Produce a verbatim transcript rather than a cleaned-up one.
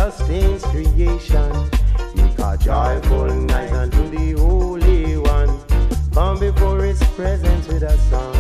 sustains creation. Make a joyful night unto the Holy One. Come before His presence with a song.